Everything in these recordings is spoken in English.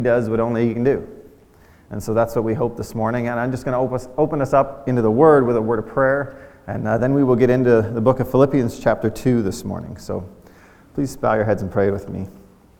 does what only he can do. And so that's what we hope this morning. And I'm just going to open us up into the Word with a word of prayer. And then we will get into the book of Philippians chapter 2 this morning. So please bow your heads and pray with me.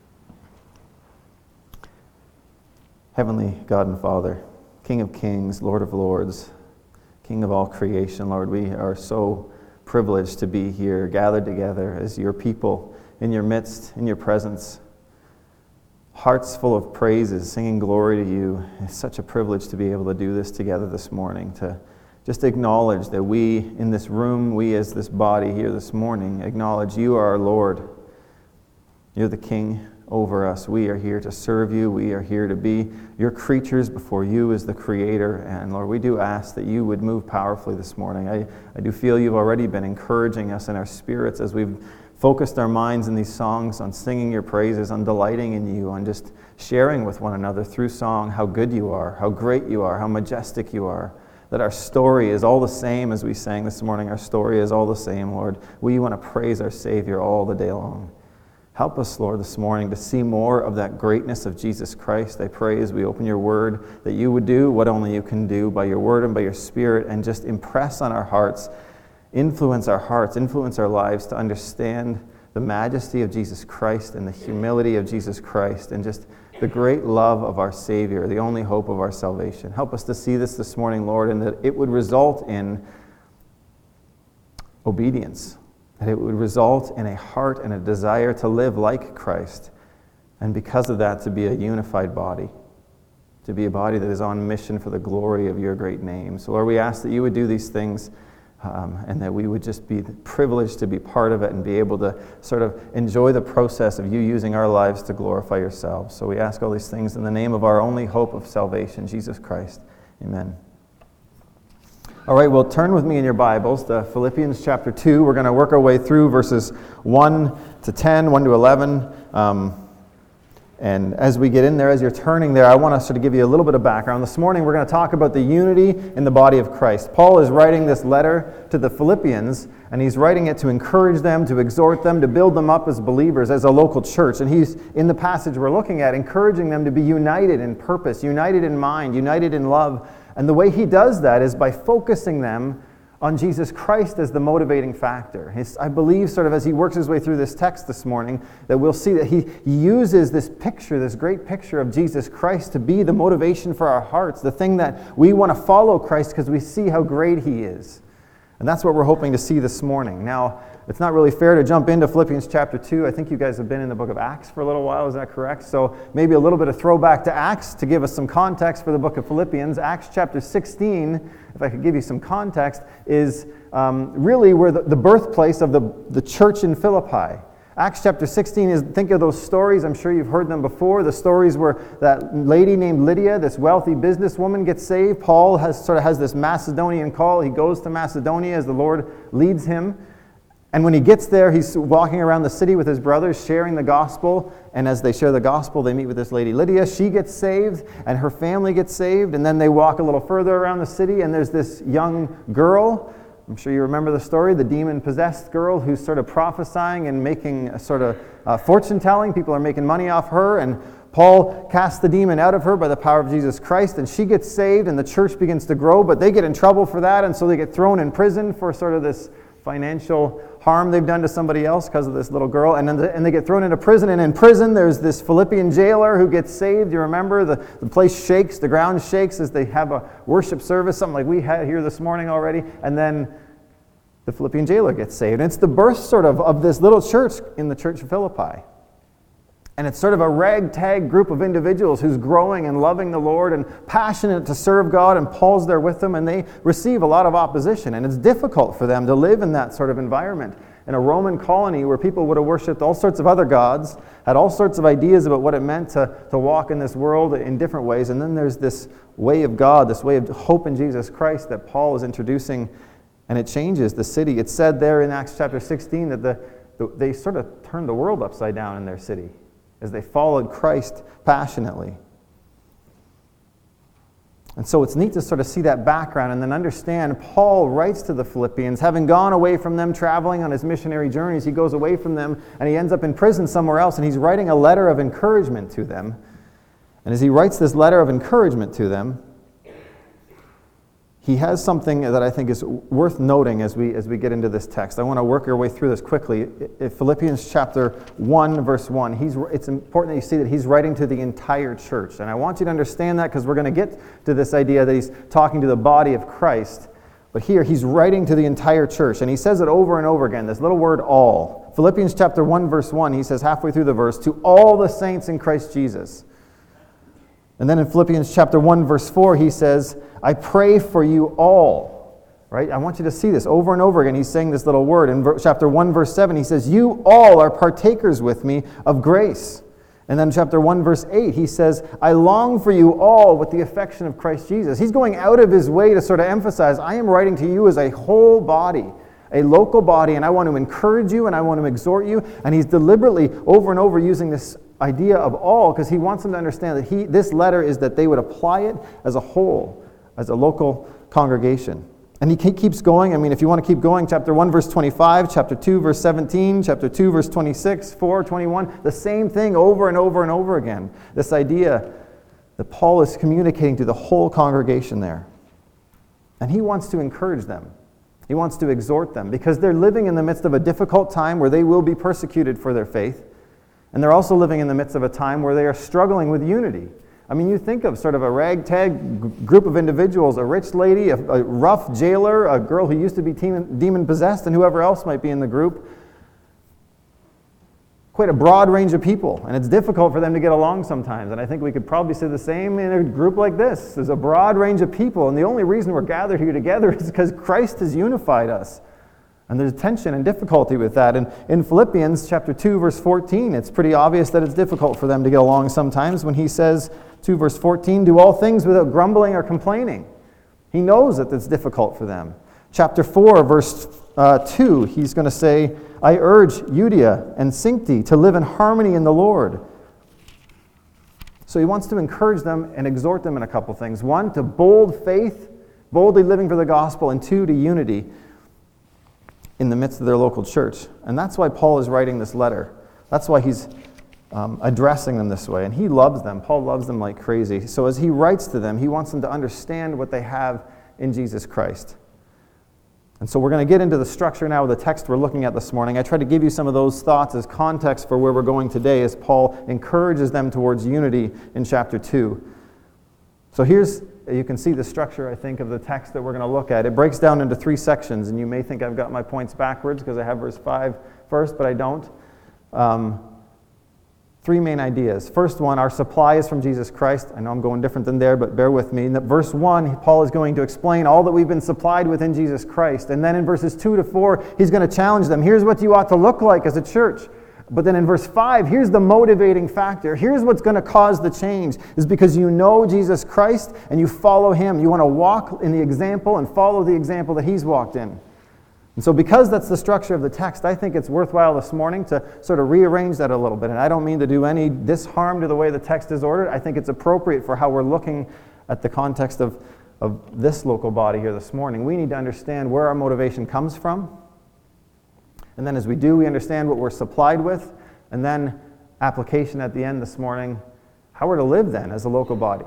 Heavenly God and Father, King of kings, Lord of lords, King of all creation, Lord, we are so privileged to be here, gathered together as your people in your midst, in your presence. Hearts full of praises, singing glory to you. It's such a privilege to be able to do this together this morning, to just acknowledge that we in this room, we as this body here this morning, acknowledge you are our Lord. You're the King over us. We are here to serve you. We are here to be your creatures before you as the Creator. And Lord, we do ask that you would move powerfully this morning. I do feel you've already been encouraging us in our spirits as we've focused our minds in these songs on singing your praises, on delighting in you, on just sharing with one another through song how good you are, how great you are, how majestic you are, that our story is all the same as we sang this morning. Our story is all the same, Lord. We want to praise our Savior all the day long. Help us, Lord, this morning to see more of that greatness of Jesus Christ. I pray as we open your word that you would do what only you can do by your word and by your Spirit, and just impress on our hearts, influence our lives to understand the majesty of Jesus Christ and the humility of Jesus Christ and just the great love of our Savior, the only hope of our salvation. Help us to see this morning, Lord, and that it would result in obedience, that it would result in a heart and a desire to live like Christ, and because of that, to be a unified body, to be a body that is on mission for the glory of your great name. So, Lord, we ask that you would do these things and that we would just be privileged to be part of it and be able to sort of enjoy the process of you using our lives to glorify yourselves. So we ask all these things in the name of our only hope of salvation, Jesus Christ. Amen. All right, well, turn with me in your Bibles to Philippians chapter 2. We're going to work our way through verses 1 to 10, 1 to 11. And as we get in there, as you're turning there, I want to sort of give you a little bit of background. This morning, we're going to talk about the unity in the body of Christ. Paul is writing this letter to the Philippians, and he's writing it to encourage them, to exhort them, to build them up as believers, as a local church. And he's, in the passage we're looking at, encouraging them to be united in purpose, united in mind, united in love. And the way he does that is by focusing them on Jesus Christ as the motivating factor. I believe sort of as he works his way through this text this morning that we'll see that he uses this picture, this great picture of Jesus Christ to be the motivation for our hearts, the thing that we want to follow Christ because we see how great he is. And that's what we're hoping to see this morning. Now, it's not really fair to jump into Philippians chapter 2. I think you guys have been in the book of Acts for a little while, is that correct? So maybe a little bit of throwback to Acts to give us some context for the book of Philippians. Acts chapter 16, if I could give you some context, is really where the birthplace of the church in Philippi. Acts chapter 16 is, think of those stories, I'm sure you've heard them before, the stories where that lady named Lydia, this wealthy businesswoman, gets saved. Paul has this Macedonian call. He goes to Macedonia as the Lord leads him. And when he gets there, he's walking around the city with his brothers, sharing the gospel. And as they share the gospel, they meet with this lady Lydia. She gets saved, and her family gets saved. And then they walk a little further around the city, and there's this young girl. I'm sure you remember the story, the demon-possessed girl who's sort of prophesying and making a sort of fortune-telling. People are making money off her, and Paul casts the demon out of her by the power of Jesus Christ, and she gets saved, and the church begins to grow. But they get in trouble for that, and so they get thrown in prison for sort of this financial harm they've done to somebody else because of this little girl, and they get thrown into prison, and in prison there's this Philippian jailer who gets saved. You remember the place shakes, the ground shakes as they have a worship service, something like we had here this morning already, and then the Philippian jailer gets saved. And it's the birth sort of this little church in the church of Philippi. And it's sort of a ragtag group of individuals who's growing and loving the Lord and passionate to serve God, and Paul's there with them, and they receive a lot of opposition. And it's difficult for them to live in that sort of environment. In a Roman colony where people would have worshipped all sorts of other gods, had all sorts of ideas about what it meant to walk in this world in different ways. And then there's this way of God, this way of hope in Jesus Christ that Paul is introducing, and it changes the city. It's said there in Acts chapter 16 that they sort of turned the world upside down in their city as they followed Christ passionately. And so it's neat to sort of see that background and then understand Paul writes to the Philippians, having gone away from them, traveling on his missionary journeys, he goes away from them and he ends up in prison somewhere else, and he's writing a letter of encouragement to them. And as he writes this letter of encouragement to them, he has something that I think is worth noting as we get into this text. I want to work our way through this quickly. In Philippians chapter 1, verse 1, it's important that you see that he's writing to the entire church. And I want you to understand that because we're going to get to this idea that he's talking to the body of Christ. But here, he's writing to the entire church. And he says it over and over again, this little word all. Philippians chapter 1, verse 1, he says halfway through the verse, to all the saints in Christ Jesus. And then in Philippians chapter 1, verse 4, he says, I pray for you all. Right? I want you to see this over and over again. He's saying this little word. In chapter 1, verse 7, he says, you all are partakers with me of grace. And then chapter 1, verse 8, he says, I long for you all with the affection of Christ Jesus. He's going out of his way to sort of emphasize, I am writing to you as a whole body, a local body, and I want to encourage you and I want to exhort you. And he's deliberately over and over using this idea of all because he wants them to understand that this letter is that they would apply it as a whole, as a local congregation. And he keeps going. I mean, if you want to keep going, chapter 1, verse 25, chapter 2, verse 17, chapter 2, verse 26, 4, 21, the same thing over and over and over again. This idea that Paul is communicating to the whole congregation there. And he wants to encourage them. He wants to exhort them because they're living in the midst of a difficult time where they will be persecuted for their faith. And they're also living in the midst of a time where they are struggling with unity. I mean, you think of sort of a ragtag group of individuals, a rich lady, a rough jailer, a girl who used to be demon-possessed, and whoever else might be in the group. Quite a broad range of people, and it's difficult for them to get along sometimes. And I think we could probably say the same in a group like this. There's a broad range of people, and the only reason we're gathered here together is because Christ has unified us. And there's tension and difficulty with that. And in Philippians chapter 2, verse 14, it's pretty obvious that it's difficult for them to get along sometimes when he says, 2 verse 14, do all things without grumbling or complaining. He knows that it's difficult for them. Chapter 4, verse 2, he's going to say, I urge Euodia and Syntyche to live in harmony in the Lord. So he wants to encourage them and exhort them in a couple things. One, to bold faith, boldly living for the gospel, and two, to unity in the midst of their local church. And that's why Paul is writing this letter. That's why he's addressing them this way. And he loves them. Paul loves them like crazy. So as he writes to them, he wants them to understand what they have in Jesus Christ. And so we're going to get into the structure now of the text we're looking at this morning. I tried to give you some of those thoughts as context for where we're going today as Paul encourages them towards unity in chapter 2. So you can see the structure, I think, of the text that we're going to look at. It breaks down into 3 sections, and you may think I've got my points backwards because I have verse 5 first, but I don't. 3 main ideas. First one, our supply is from Jesus Christ. I know I'm going different than there, but bear with me. In verse 1, Paul is going to explain all that we've been supplied with in Jesus Christ. And then in verses 2 to 4, he's going to challenge them. Here's what you ought to look like as a church. But then in verse 5, here's the motivating factor. Here's what's going to cause the change, is because you know Jesus Christ and you follow him. You want to walk in the example and follow the example that he's walked in. And so because that's the structure of the text, I think it's worthwhile this morning to sort of rearrange that a little bit. And I don't mean to do any disharm to the way the text is ordered. I think it's appropriate for how we're looking at the context of this local body here this morning. We need to understand where our motivation comes from. And then as we do, we understand what we're supplied with. And then application at the end this morning, how we're to live then as a local body.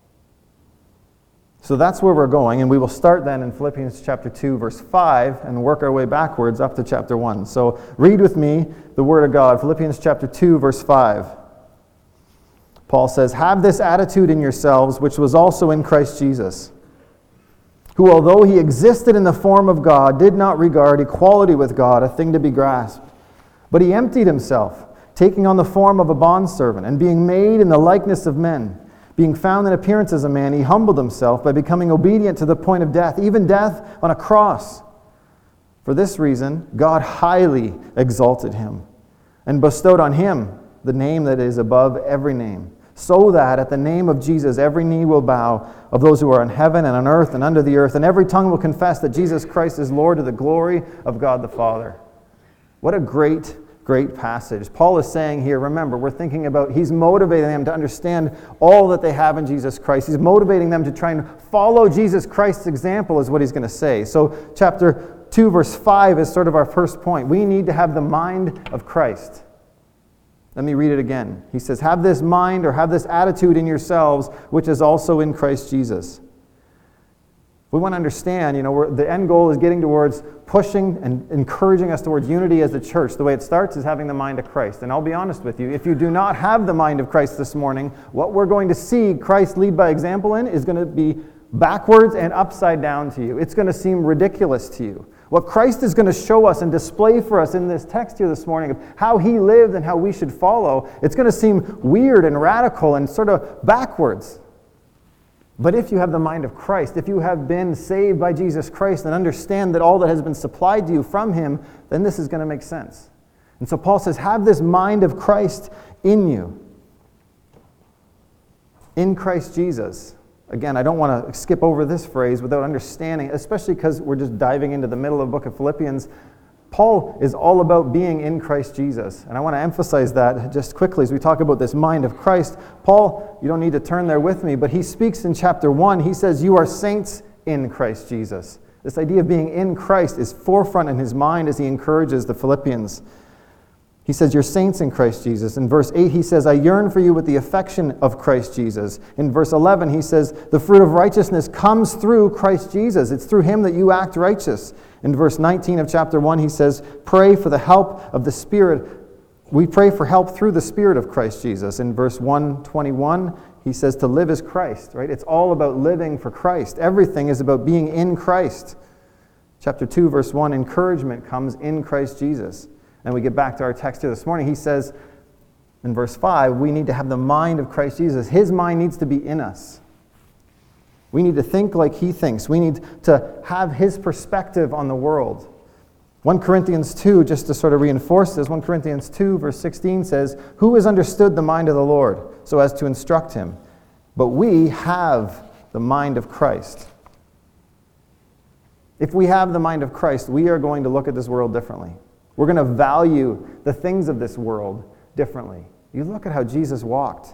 So that's where we're going, and we will start then in Philippians chapter 2, verse 5, and work our way backwards up to chapter 1. So read with me the Word of God, Philippians chapter 2, verse 5. Paul says, have this attitude in yourselves, which was also in Christ Jesus, who, although he existed in the form of God, did not regard equality with God a thing to be grasped, but he emptied himself, taking on the form of a bondservant, and being made in the likeness of men. Being found in appearance as a man, he humbled himself by becoming obedient to the point of death, even death on a cross. For this reason, God highly exalted him and bestowed on him the name that is above every name, so that at the name of Jesus every knee will bow, of those who are in heaven and on earth and under the earth, and every tongue will confess that Jesus Christ is Lord, to the glory of God the Father. What a great passage. Paul is saying here, remember, we're thinking about, he's motivating them to understand all that they have in Jesus Christ. He's motivating them to try and follow Jesus Christ's example, is what he's going to say. So chapter 2, verse 5 is sort of our first point. We need to have the mind of Christ. Let me read it again. He says, have this mind or have this attitude in yourselves, which is also in Christ Jesus. We want to understand, the end goal is getting towards pushing and encouraging us towards unity as a church. The way it starts is having the mind of Christ. And I'll be honest with you, if you do not have the mind of Christ this morning, what we're going to see Christ lead by example in is going to be backwards and upside down to you. It's going to seem ridiculous to you. What Christ is going to show us and display for us in this text here this morning of how he lived and how we should follow, it's going to seem weird and radical and sort of backwards. But if you have the mind of Christ, if you have been saved by Jesus Christ and understand that all that has been supplied to you from him, then this is going to make sense. And so Paul says, have this mind of Christ in you. In Christ Jesus. Again, I don't want to skip over this phrase without understanding, especially because we're just diving into the middle of the book of Philippians. Paul is all about being in Christ Jesus. And I want to emphasize that just quickly as we talk about this mind of Christ. Paul, you don't need to turn there with me, but he speaks in chapter 1. He says, you are saints in Christ Jesus. This idea of being in Christ is forefront in his mind as he encourages the Philippians. He says, you're saints in Christ Jesus. In verse 8, he says, I yearn for you with the affection of Christ Jesus. In verse 11, he says, the fruit of righteousness comes through Christ Jesus. It's through him that you act righteous. In verse 19 of chapter 1, he says, pray for the help of the Spirit. We pray for help through the Spirit of Christ Jesus. In verse 121, he says to live as Christ, right? It's all about living for Christ. Everything is about being in Christ. Chapter 2, verse 1, encouragement comes in Christ Jesus. And we get back to our text here this morning. He says in verse 5, we need to have the mind of Christ Jesus. His mind needs to be in us. We need to think like he thinks. We need to have his perspective on the world. 1 Corinthians 2, just to sort of reinforce this, 1 Corinthians 2, verse 16 says, who has understood the mind of the Lord so as to instruct him? But we have the mind of Christ. If we have the mind of Christ, we are going to look at this world differently. We're going to value the things of this world differently. You look at how Jesus walked.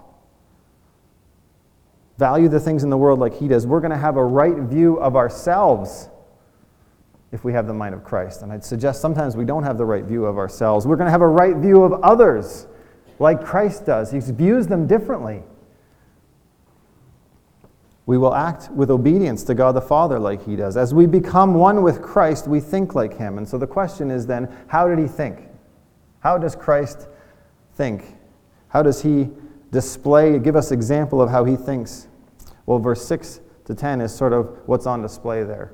Value the things in the world like he does. We're going to have a right view of ourselves if we have the mind of Christ. And I'd suggest sometimes we don't have the right view of ourselves. We're going to have a right view of others like Christ does. He views them differently. We will act with obedience to God the Father like he does. As we become one with Christ, we think like him. And so the question is then, how did he think? How does Christ think? How does he give us example of how he thinks? Well, verse 6 to 10 is sort of what's on display there.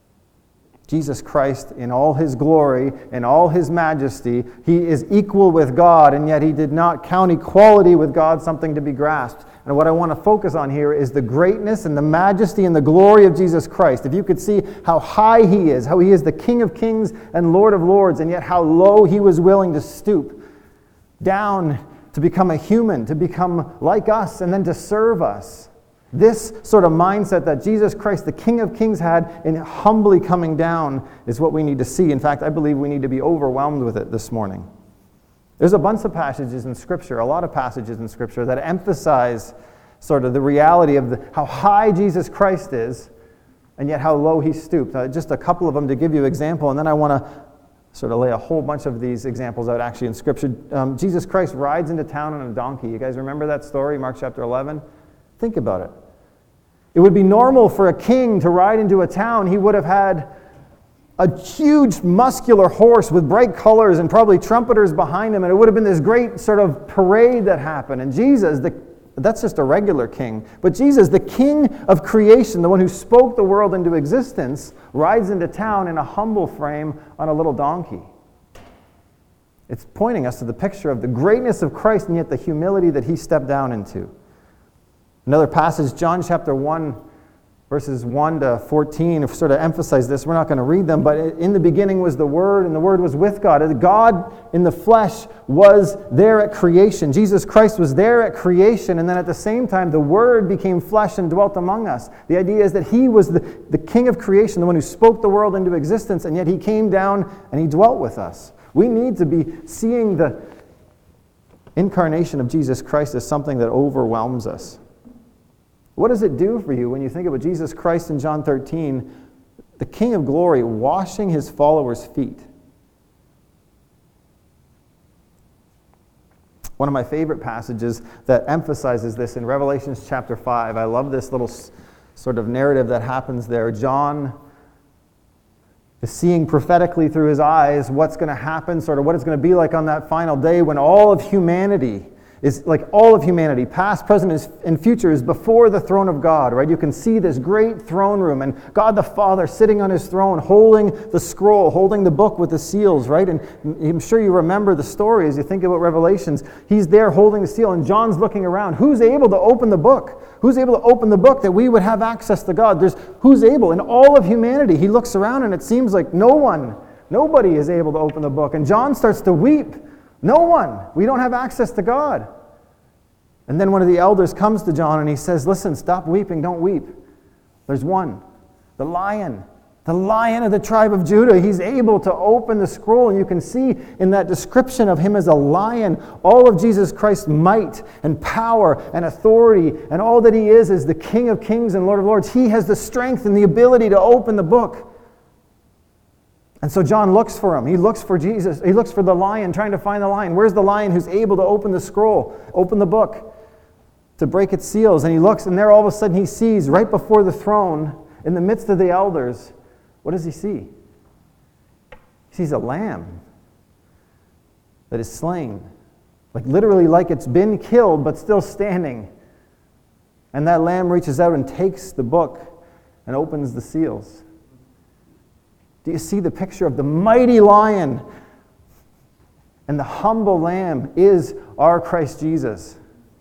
Jesus Christ, in all his glory, in all his majesty, he is equal with God, and yet he did not count equality with God something to be grasped. And what I want to focus on here is the greatness and the majesty and the glory of Jesus Christ. If you could see how high he is, how he is the King of kings and Lord of lords, and yet how low he was willing to stoop down to become a human, to become like us, and then to serve us. This sort of mindset that Jesus Christ, the King of Kings, had in humbly coming down is what we need to see. In fact, I believe we need to be overwhelmed with it this morning. There's a bunch of passages in Scripture, a lot of passages in Scripture that emphasize sort of the reality of how high Jesus Christ is and yet how low he stooped. Just a couple of them to give you an example, and then I want to sort of lay a whole bunch of these examples out actually in Scripture. Jesus Christ rides into town on a donkey. You guys remember that story, Mark chapter 11? Think about it. It would be normal for a king to ride into a town. He would have had a huge muscular horse with bright colors and probably trumpeters behind him, and it would have been this great sort of parade that happened. And Jesus, that's just a regular king. But Jesus, the King of creation, the one who spoke the world into existence, rides into town in a humble frame on a little donkey. It's pointing us to the picture of the greatness of Christ and yet the humility that he stepped down into. Another passage, John chapter 1, verses 1 to 14, sort of emphasize this. We're not going to read them, but in the beginning was the Word, and the Word was with God. And God in the flesh was there at creation. Jesus Christ was there at creation, and then at the same time, the Word became flesh and dwelt among us. The idea is that he was the King of creation, the one who spoke the world into existence, and yet he came down and he dwelt with us. We need to be seeing the incarnation of Jesus Christ as something that overwhelms us. What does it do for you when you think about Jesus Christ in John 13, the King of glory, washing his followers' feet? One of my favorite passages that emphasizes this in Revelation chapter 5. I love this little sort of narrative that happens there. John is seeing prophetically through his eyes what's going to happen, sort of what it's going to be like on that final day when all of humanity is, like all of humanity, past, present, and future, is before the throne of God, right? You can see this great throne room and God the Father sitting on his throne, holding the scroll, holding the book with the seals, right? And I'm sure you remember the story as you think about Revelations. He's there holding the seal and John's looking around. Who's able to open the book? Who's able to open the book that we would have access to God? Who's able? In all of humanity, he looks around and it seems like nobody is able to open the book. And John starts to weep. No one. We don't have access to God. And then one of the elders comes to John and he says, listen, stop weeping, don't weep. There's one, the lion of the tribe of Judah. He's able to open the scroll, and you can see in that description of him as a lion, all of Jesus Christ's might and power and authority, and all that he is the King of Kings and Lord of Lords. He has the strength and the ability to open the book. And so John looks for him. He looks for Jesus. He looks for the lion, trying to find the lion. Where's the lion who's able to open the scroll, open the book, to break its seals? And he looks, and there all of a sudden he sees, right before the throne, in the midst of the elders, what does he see? He sees a lamb that is slain. Like literally like it's been killed, but still standing. And that lamb reaches out and takes the book and opens the seals. Do you see the picture of the mighty lion? And the humble lamb is our Christ Jesus.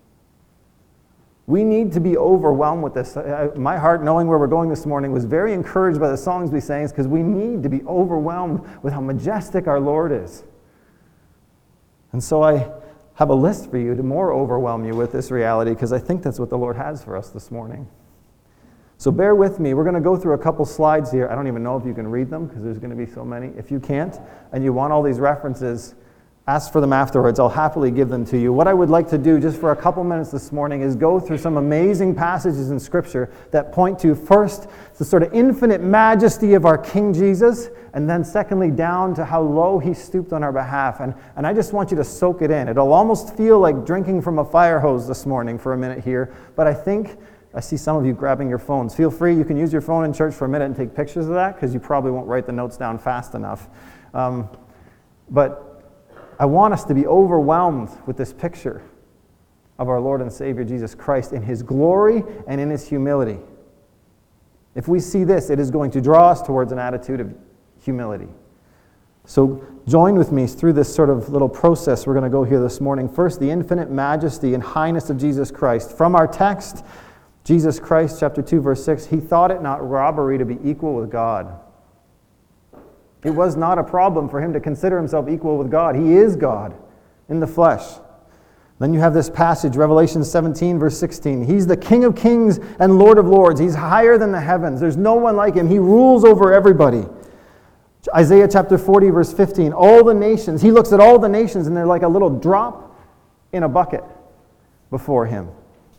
We need to be overwhelmed with this. My heart, knowing where we're going this morning, was very encouraged by the songs we sang, because we need to be overwhelmed with how majestic our Lord is. And so I have a list for you to more overwhelm you with this reality, because I think that's what the Lord has for us this morning. So bear with me. We're going to go through a couple slides here. I don't even know if you can read them, because there's going to be so many. If you can't, and you want all these references, ask for them afterwards. I'll happily give them to you. What I would like to do just for a couple minutes this morning is go through some amazing passages in Scripture that point to, first, the sort of infinite majesty of our King Jesus, and then secondly, down to how low he stooped on our behalf. And I just want you to soak it in. It'll almost feel like drinking from a fire hose this morning for a minute here, but I see some of you grabbing your phones. Feel free. You can use your phone in church for a minute and take pictures of that, because you probably won't write the notes down fast enough. But I want us to be overwhelmed with this picture of our Lord and Savior Jesus Christ in his glory and in his humility. If we see this, it is going to draw us towards an attitude of humility. So join with me through this sort of little process we're going to go here this morning. First, the infinite majesty and highness of Jesus Christ. From our text, Jesus Christ, chapter 2, verse 6, he thought it not robbery to be equal with God. It was not a problem for him to consider himself equal with God. He is God in the flesh. Then you have this passage, Revelation 17, verse 16. He's the King of Kings and Lord of Lords. He's higher than the heavens. There's no one like him. He rules over everybody. Isaiah chapter 40, verse 15. All the nations, he looks at all the nations and they're like a little drop in a bucket before him.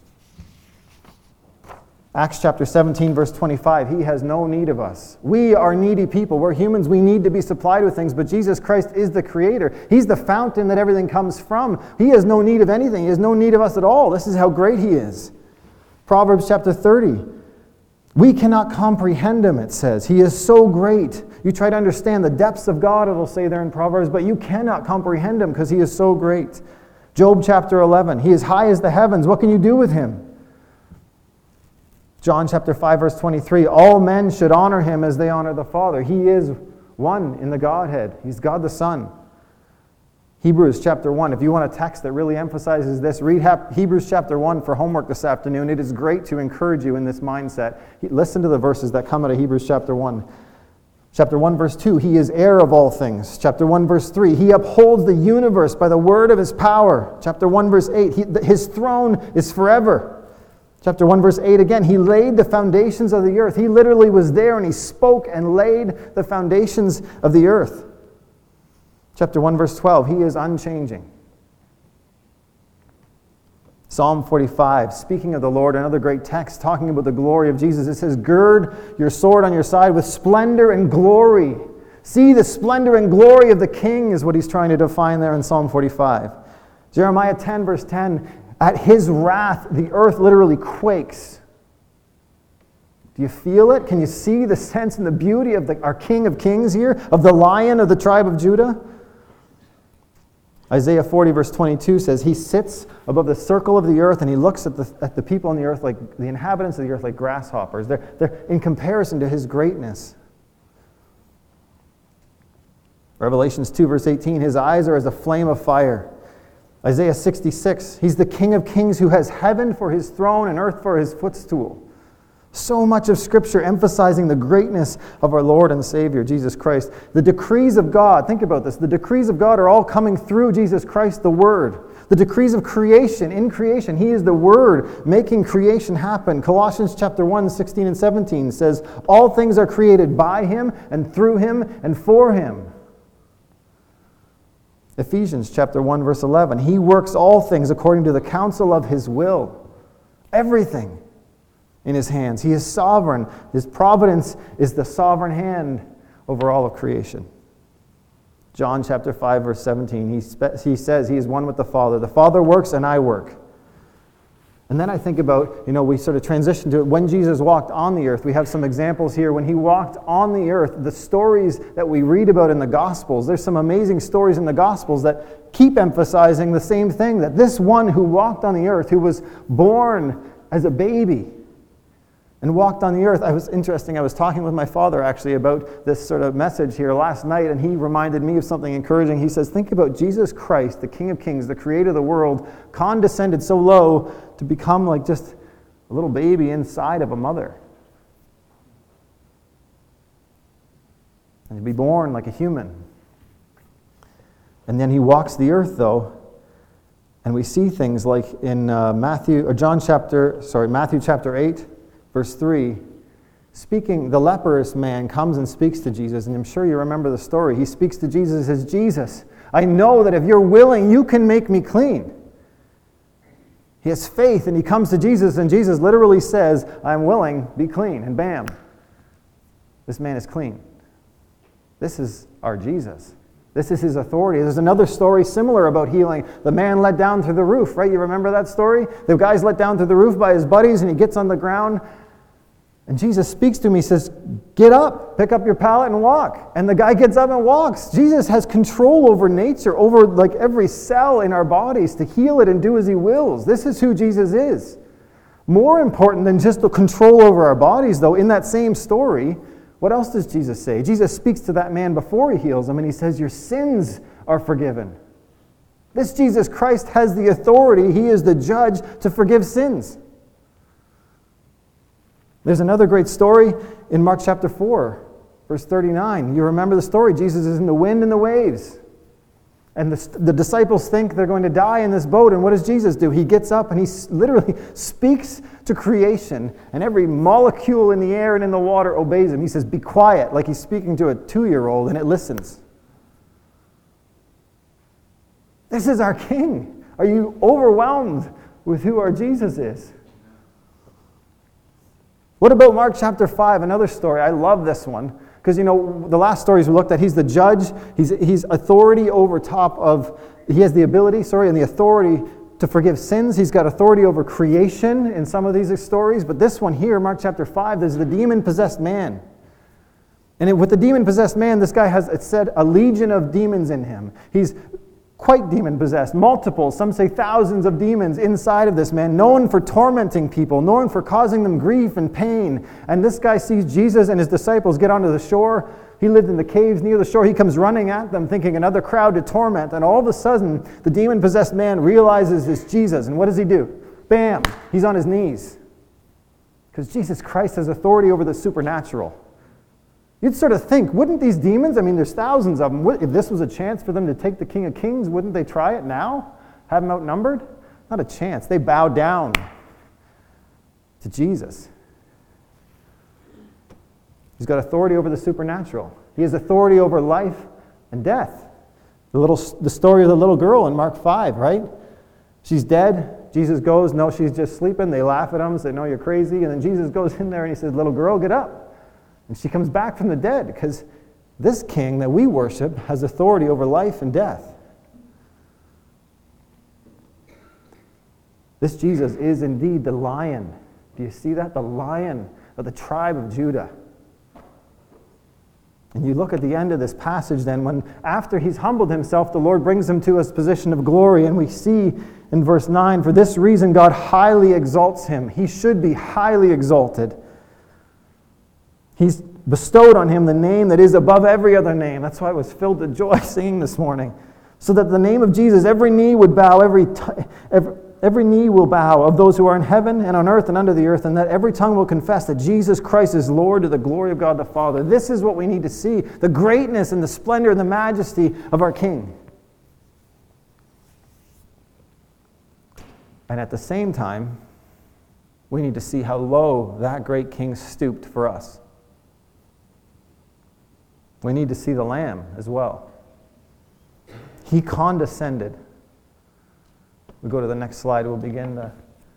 Acts chapter 17, verse 25, he has no need of us. We are needy people. We're humans. We need to be supplied with things, but Jesus Christ is the creator. He's the fountain that everything comes from. He has no need of anything. He has no need of us at all. This is how great he is. Proverbs chapter 30, we cannot comprehend him, it says. He is so great. You try to understand the depths of God, it'll say there in Proverbs, but you cannot comprehend him because he is so great. Job chapter 11, he is high as the heavens. What can you do with him? John chapter 5, verse 23, all men should honor him as they honor the Father. He is one in the Godhead. He's God the Son. Hebrews chapter 1, if you want a text that really emphasizes this, read Hebrews chapter 1 for homework this afternoon. It is great to encourage you in this mindset. Listen to the verses that come out of Hebrews chapter 1. Chapter 1, verse 2, he is heir of all things. Chapter 1, verse 3, he upholds the universe by the word of his power. Chapter 1, verse 8, his throne is forever. Chapter 1, verse 8 again, he laid the foundations of the earth. He literally was there and he spoke and laid the foundations of the earth. Chapter 1, verse 12, he is unchanging. Psalm 45, speaking of the Lord, another great text talking about the glory of Jesus. It says, gird your sword on your side with splendor and glory. See the splendor and glory of the King is what he's trying to define there in Psalm 45. Jeremiah 10, verse 10, at his wrath, the earth literally quakes. Do you feel it? Can you see the sense and the beauty of our King of Kings here, of the Lion of the tribe of Judah? Isaiah 40, verse 22 says, he sits above the circle of the earth and he looks at the people on the earth, like the inhabitants of the earth, like grasshoppers. They're in comparison to his greatness. Revelations 2, verse 18, his eyes are as a flame of fire. Isaiah 66, he's the King of Kings who has heaven for his throne and earth for his footstool. So much of Scripture emphasizing the greatness of our Lord and Savior, Jesus Christ. The decrees of God, think about this, the decrees of God are all coming through Jesus Christ, the Word. The decrees of creation, in creation, He is the Word making creation happen. Colossians chapter 1, 16 and 17 says, all things are created by Him and through Him and for Him. Ephesians chapter 1, verse 11, He works all things according to the counsel of His will. Everything in His hands. He is sovereign. His providence is the sovereign hand over all of creation. John chapter 5, verse 17, he says He is one with the Father. The Father works and I work. And then I think about, we sort of transition to it. When Jesus walked on the earth, we have some examples here. When He walked on the earth, the stories that we read about in the Gospels, there's some amazing stories in the Gospels that keep emphasizing the same thing, that this one who walked on the earth, who was born as a baby and walked on the earth. I was talking with my father actually about this sort of message here last night, and he reminded me of something encouraging. He says, think about Jesus Christ, the King of Kings, the Creator of the world, condescended so low to become like just a little baby inside of a mother. And to be born like a human. And then He walks the earth though, and we see things like in Matthew chapter 8, verse 3, the leprous man comes and speaks to Jesus, and I'm sure you remember the story. He speaks to Jesus and says, Jesus, I know that if you're willing, you can make me clean. He has faith, and he comes to Jesus, and Jesus literally says, I'm willing, be clean, and bam, this man is clean. This is our Jesus. This is His authority. There's another story similar about healing. The man let down through the roof, right? You remember that story? The guy's let down through the roof by his buddies, and he gets on the ground. And Jesus speaks to him. He says, get up, pick up your pallet and walk. And the guy gets up and walks. Jesus has control over nature, over like every cell in our bodies to heal it and do as He wills. This is who Jesus is. More important than just the control over our bodies, though, in that same story, what else does Jesus say? Jesus speaks to that man before He heals him, and He says, your sins are forgiven. This Jesus Christ has the authority. He is the judge to forgive sins. There's another great story in Mark chapter 4, verse 39. You remember the story. Jesus is in the wind and the waves. And the disciples think they're going to die in this boat. And what does Jesus do? He gets up and He literally speaks to creation. And every molecule in the air and in the water obeys Him. He says, be quiet, like He's speaking to a 2-year-old, and it listens. This is our King. Are you overwhelmed with who our Jesus is? What about Mark chapter 5, another story? I love this one. Because, the last stories we looked at, He's the judge. He's authority over top of, He has the ability, and the authority to forgive sins. He's got authority over creation in some of these stories. But this one here, Mark chapter 5, there's the demon-possessed man. And with the demon-possessed man, this guy has, it said, a legion of demons in him. He's quite demon-possessed, multiple, some say thousands of demons inside of this man, known for tormenting people, known for causing them grief and pain. And this guy sees Jesus and His disciples get onto the shore. He lived in the caves near the shore. He comes running at them, thinking another crowd to torment. And all of a sudden, the demon-possessed man realizes it's Jesus. And what does he do? Bam! He's on his knees. Because Jesus Christ has authority over the supernatural. You'd sort of think, wouldn't these demons, there's thousands of them, if this was a chance for them to take the King of Kings, wouldn't they try it now? Have Him outnumbered? Not a chance. They bow down to Jesus. He's got authority over the supernatural. He has authority over life and death. The story of the little girl in Mark 5, right? She's dead. Jesus goes, no, she's just sleeping. They laugh at him, say, no, you're crazy. And then Jesus goes in there and He says, little girl, get up. And she comes back from the dead because this King that we worship has authority over life and death. This Jesus is indeed the Lion. Do you see that? The Lion of the tribe of Judah. And you look at the end of this passage then, when after he's humbled himself, the Lord brings him to his position of glory. And we see in verse 9, for this reason God highly exalts him. He should be highly exalted. He's bestowed on him the name that is above every other name. That's why I was filled with joy singing this morning. So that the name of Jesus, every knee would bow, every knee will bow of those who are in heaven and on earth and under the earth, and that every tongue will confess that Jesus Christ is Lord to the glory of God the Father. This is what we need to see, the greatness and the splendor and the majesty of our King. And at the same time, we need to see how low that great King stooped for us. We need to see the Lamb as well. He condescended. We go to the next slide. We'll begin the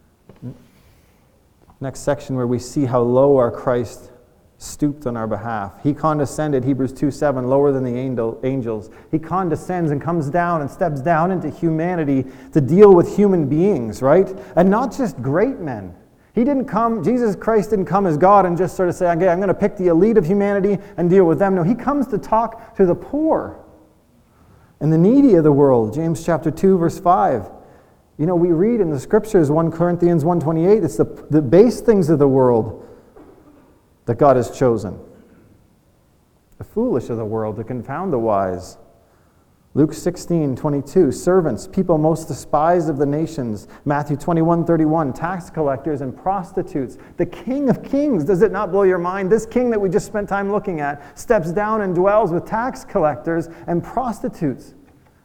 next section where we see how low our Christ stooped on our behalf. He condescended, Hebrews 2:7, lower than the angels. He condescends and comes down and steps down into humanity to deal with human beings, right? And not just great men. Jesus Christ didn't come as God and just sort of say, okay, I'm going to pick the elite of humanity and deal with them. No, he comes to talk to the poor and the needy of the world. James chapter 2, verse 5. You know, we read in the scriptures, 1 Corinthians 1:28, it's the base things of the world that God has chosen. The foolish of the world to confound the wise. Luke 16:22, servants, people most despised of the nations. Matthew 21:31, tax collectors and prostitutes. The King of Kings, does it not blow your mind? This King that we just spent time looking at steps down and dwells with tax collectors and prostitutes.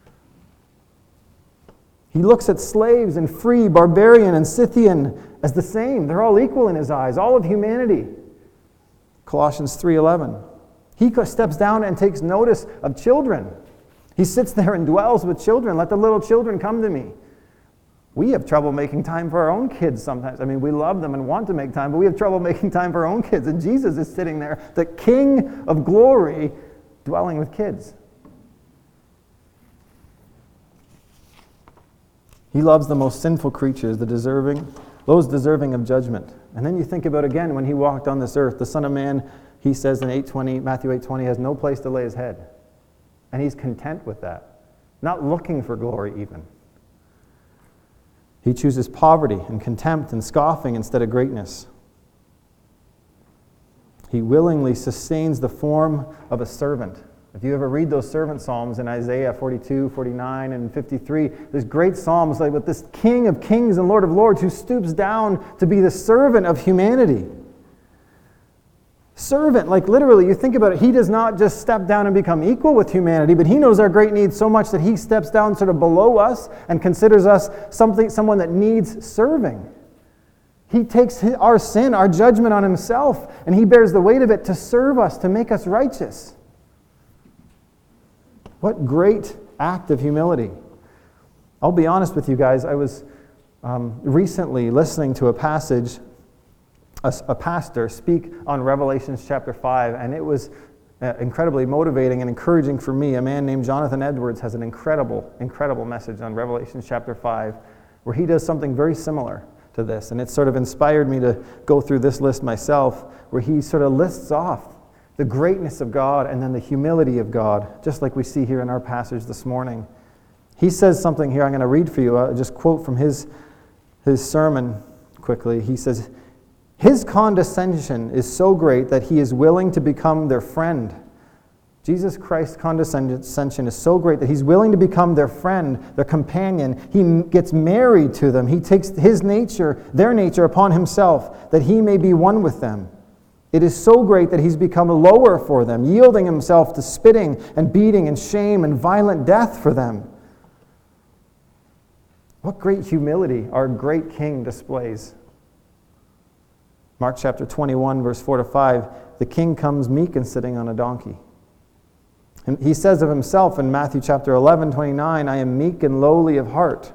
He looks at slaves and free, barbarian and Scythian as the same. They're all equal in his eyes, all of humanity. Colossians 3:11. He steps down and takes notice of children. He sits there and dwells with children. Let the little children come to me. We have trouble making time for our own kids sometimes. I mean, we love them and want to make time, but we have trouble making time for our own kids. And Jesus is sitting there, the King of glory, dwelling with kids. He loves the most sinful creatures, those deserving of judgment. And then you think about again when he walked on this earth, the Son of Man, he says in Matthew 8:20, has no place to lay his head. And he's content with that, not looking for glory even. He chooses poverty and contempt and scoffing instead of greatness. He willingly sustains the form of a servant. If you ever read those servant psalms in Isaiah 42, 49, and 53, there's great psalms like with this King of Kings and Lord of Lords who stoops down to be the servant of humanity. Servant, like literally, you think about it, he does not just step down and become equal with humanity, but he knows our great needs so much that he steps down sort of below us and considers us someone that needs serving. He takes our sin, our judgment on himself, and he bears the weight of it to serve us, to make us righteous. What great act of humility. I'll be honest with you guys, I was recently listening to a pastor speak on Revelation chapter 5, and it was incredibly motivating and encouraging for me. A man named Jonathan Edwards has an incredible, incredible message on Revelation chapter 5, where he does something very similar to this, and it sort of inspired me to go through this list myself, where he sort of lists off the greatness of God and then the humility of God, just like we see here in our passage this morning. He says something here I'm going to read for you. I'll just quote from his sermon quickly. He says, his condescension is so great that he is willing to become their friend. Jesus Christ's condescension is so great that he's willing to become their friend, their companion. He gets married to them. He takes their nature upon himself, that he may be one with them. It is so great that he's become lower for them, yielding himself to spitting and beating and shame and violent death for them. What great humility our great King displays. Mark chapter 21, verse 4-5, the King comes meek and sitting on a donkey. And he says of himself in Matthew chapter 11:29, I am meek and lowly of heart.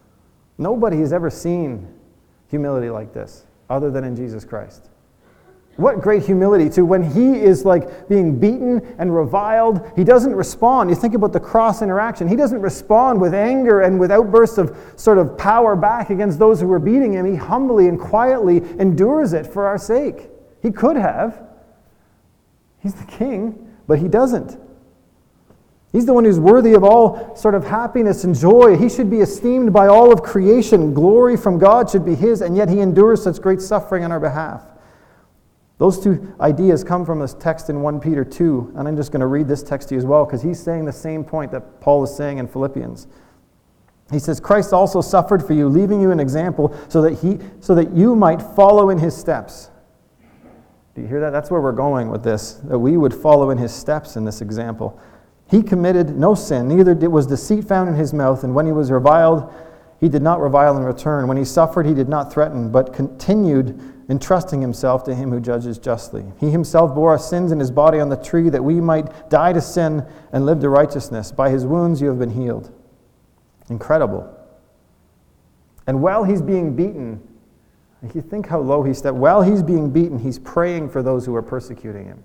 Nobody has ever seen humility like this, other than in Jesus Christ. What great humility, too. When he is like being beaten and reviled, he doesn't respond. You think about the cross interaction. He doesn't respond with anger and with outbursts of sort of power back against those who were beating him. He humbly and quietly endures it for our sake. He could have. He's the king, but he doesn't. He's the one who's worthy of all sort of happiness and joy. He should be esteemed by all of creation. Glory from God should be his, and yet he endures such great suffering on our behalf. Those two ideas come from this text in 1 Peter 2, and I'm just going to read this text to you as well, because he's saying the same point that Paul is saying in Philippians. He says, Christ also suffered for you, leaving you an example so that you might follow in his steps. Do you hear that? That's where we're going with this, that we would follow in his steps in this example. He committed no sin, neither was deceit found in his mouth, and when he was reviled, he did not revile in return. When he suffered, he did not threaten, but continued entrusting himself to him who judges justly. He himself bore our sins in his body on the tree, that we might die to sin and live to righteousness. By his wounds you have been healed. Incredible. And while he's being beaten, if you think how low he stepped, while he's being beaten, he's praying for those who are persecuting him.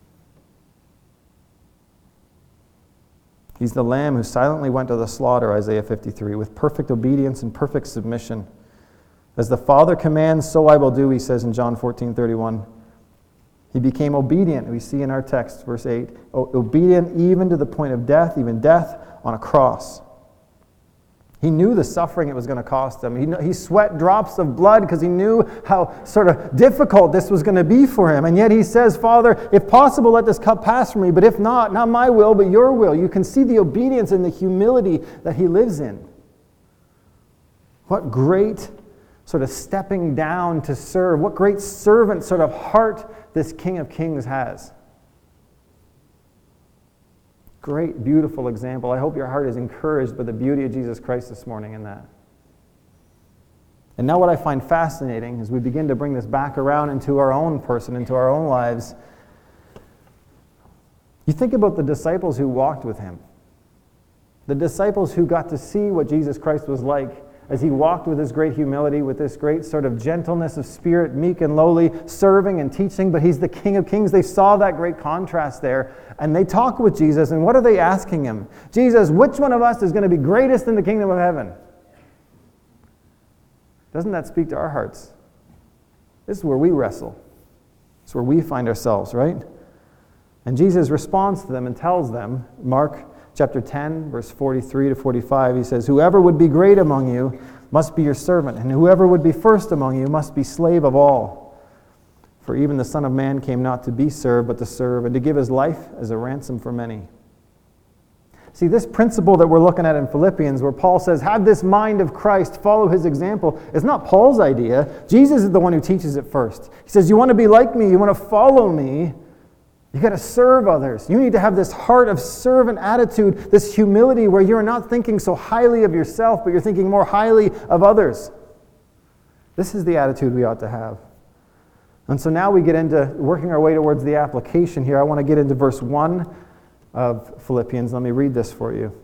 He's the lamb who silently went to the slaughter, Isaiah 53, with perfect obedience and perfect submission. As the Father commands, so I will do, he says in John 14:31. He became obedient, we see in our text, verse 8, obedient even to the point of death, even death on a cross. He knew the suffering it was going to cost him. He sweat drops of blood because he knew how sort of difficult this was going to be for him. And yet he says, Father, if possible, let this cup pass from me, but if not my will, but your will. You can see the obedience and the humility that he lives in. What great sort of stepping down to serve. What great servant sort of heart this King of Kings has. Great, beautiful example. I hope your heart is encouraged by the beauty of Jesus Christ this morning in that. And now what I find fascinating as we begin to bring this back around into our own person, into our own lives, you think about the disciples who walked with him. The disciples who got to see what Jesus Christ was like as he walked with his great humility, with this great sort of gentleness of spirit, meek and lowly, serving and teaching, but he's the King of Kings. They saw that great contrast there, and they talk with Jesus, and what are they asking him? Jesus, which one of us is going to be greatest in the kingdom of heaven? Doesn't that speak to our hearts? This is where we wrestle. This is where we find ourselves, right? And Jesus responds to them and tells them, Mark chapter 10, verse 43 to 45, he says, whoever would be great among you must be your servant, and whoever would be first among you must be slave of all. For even the Son of Man came not to be served, but to serve, and to give his life as a ransom for many. See, this principle that we're looking at in Philippians, where Paul says, have this mind of Christ, follow his example, is not Paul's idea. Jesus is the one who teaches it first. He says, you want to be like me, you want to follow me, you got to serve others. You need to have this heart of servant attitude, this humility where you're not thinking so highly of yourself, but you're thinking more highly of others. This is the attitude we ought to have. And so now we get into working our way towards the application here. I want to get into verse 1 of Philippians. Let me read this for you.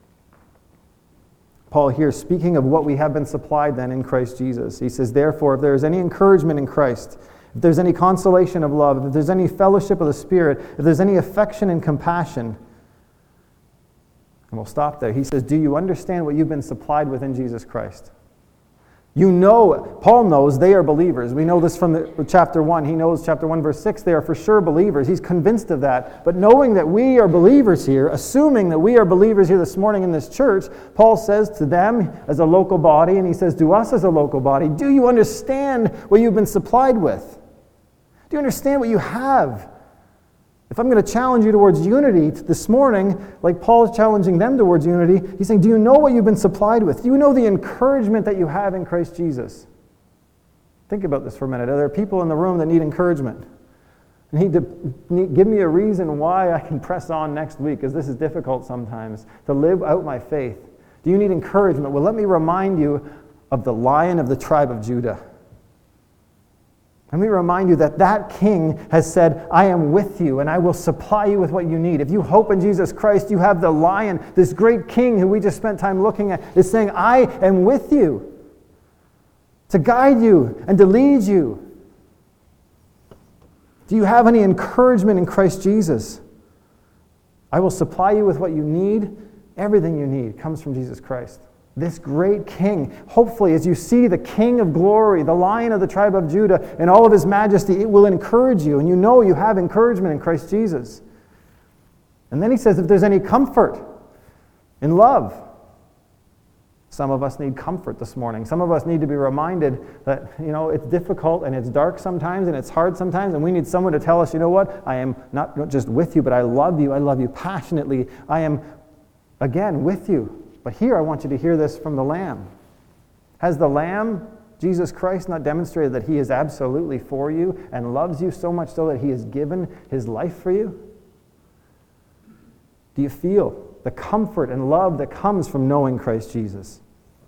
Paul here, speaking of what we have been supplied then in Christ Jesus. He says, therefore, if there is any encouragement in Christ, if there's any consolation of love, if there's any fellowship of the Spirit, if there's any affection and compassion, and we'll stop there. He says, do you understand what you've been supplied with in Jesus Christ? You know, Paul knows they are believers. We know this from chapter 1. He knows chapter 1, verse 6, they are for sure believers. He's convinced of that. But knowing that we are believers here, assuming that we are believers here this morning in this church, Paul says to them as a local body, and he says to us as a local body, do you understand what you've been supplied with? Do you understand what you have? If I'm going to challenge you towards unity this morning, like Paul is challenging them towards unity, he's saying, do you know what you've been supplied with? Do you know the encouragement that you have in Christ Jesus? Think about this for a minute. Are there people in the room that need encouragement? Give me a reason why I can press on next week, because this is difficult sometimes, to live out my faith. Do you need encouragement? Well, let me remind you of the Lion of the tribe of Judah. Let me remind you that that King has said, I am with you and I will supply you with what you need. If you hope in Jesus Christ, you have the Lion, this great King who we just spent time looking at, is saying, I am with you to guide you and to lead you. Do you have any encouragement in Christ Jesus? I will supply you with what you need. Everything you need comes from Jesus Christ. This great King. Hopefully, as you see the King of glory, the Lion of the tribe of Judah, in all of his majesty, it will encourage you. And you know you have encouragement in Christ Jesus. And then he says, if there's any comfort in love. Some of us need comfort this morning. Some of us need to be reminded that, it's difficult and it's dark sometimes and it's hard sometimes, and we need someone to tell us, you know what? I am not just with you, but I love you. I love you passionately. I am, again, with you. But here I want you to hear this from the Lamb. Has the Lamb, Jesus Christ, not demonstrated that he is absolutely for you and loves you so much so that he has given his life for you? Do you feel the comfort and love that comes from knowing Christ Jesus?